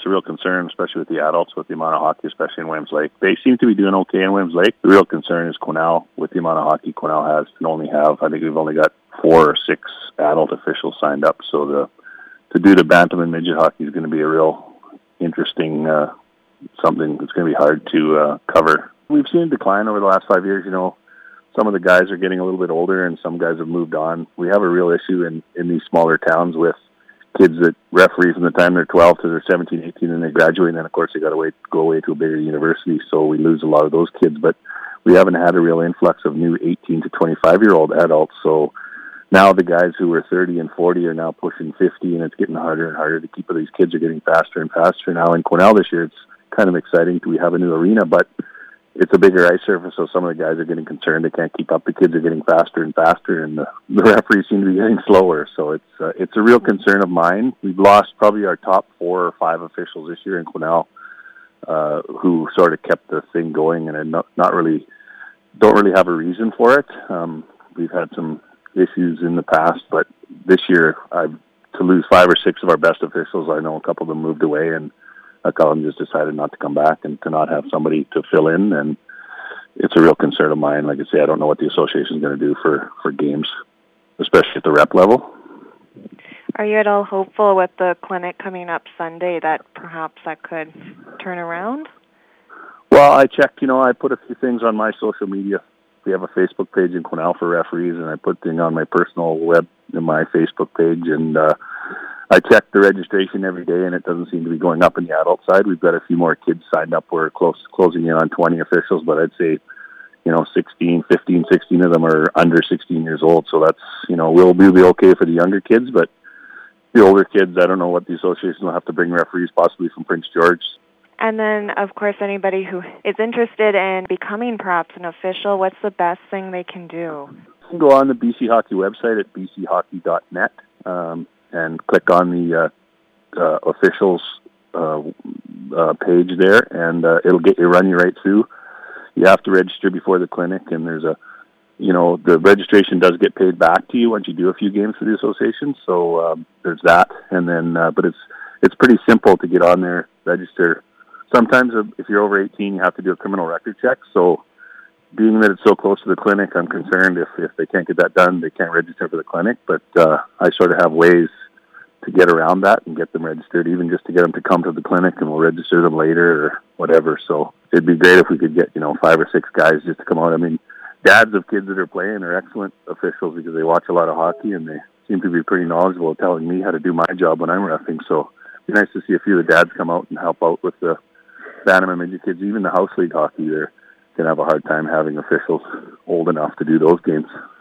a real concern, especially with the adults, with the amount of hockey, especially in Williams Lake. They seem to be doing okay in Williams Lake. The real concern is Quesnel, with the amount of hockey Quesnel has, and I think we've only got 4 or 6 adult officials signed up. So to do the bantam and midget hockey is going to be a real interesting something that's going to be hard to cover. We've seen a decline over the last 5 years. Some of the guys are getting a little bit older, and some guys have moved on. We have a real issue in these smaller towns with kids that referee from the time they're 12 to they're 17, 18, and they graduate, and then, of course, they got to go away to a bigger university, so we lose a lot of those kids. But we haven't had a real influx of new 18 to 25-year-old adults, so now the guys who are 30 and 40 are now pushing 50, and it's getting harder and harder to keep. These kids are getting faster and faster. Now in Quesnel this year, it's kind of exciting. We have a new arena, but it's a bigger ice surface, so some of the guys are getting concerned. They can't keep up. The kids are getting faster and faster, and the referees seem to be getting slower. So it's a real concern of mine. We've lost probably our top 4 or 5 officials this year in Quesnel, who sort of kept the thing going, and don't really have a reason for it. We've had some issues in the past, but this year to lose 5 or 6 of our best officials, I know a couple of them moved away, and a couple of them just decided not to come back and to not have somebody to fill in, and it's a real concern of mine. Like I say, I don't know what the association is going to do for games, especially at the rep level. Are you at all hopeful with the clinic coming up Sunday that perhaps that could turn around? Well, I checked, I put a few things on my social media. We have a Facebook page in Quesnel for referees, and I put things on my personal web in my Facebook page, and I check the registration every day, and it doesn't seem to be going up in the adult side. We've got a few more kids signed up. We're closing in on 20 officials, but I'd say, 16 of them are under 16 years old. So that's, we'll be okay for the younger kids, but the older kids, I don't know what the association will have to bring referees, possibly from Prince George. And then, of course, anybody who is interested in becoming perhaps an official, what's the best thing they can do? You can go on the BC Hockey website at bchockey.net. And click on the officials page there, and it'll run you right through. You have to register before the clinic, and there's the registration does get paid back to you once you do a few games for the association. So there's that, and then but it's pretty simple to get on there, register. Sometimes if you're over 18, you have to do a criminal record check. So being that it's so close to the clinic, I'm concerned if they can't get that done, they can't register for the clinic. But I sort of have ways to get around that and get them registered, even just to get them to come to the clinic, and we'll register them later or whatever. So it'd be great if we could get, 5 or 6 guys just to come out. I mean, dads of kids that are playing are excellent officials because they watch a lot of hockey, and they seem to be pretty knowledgeable telling me how to do my job when I'm reffing. So it'd be nice to see a few of the dads come out and help out with the bantam and midget kids. Even the house league hockey, they're going to have a hard time having officials old enough to do those games.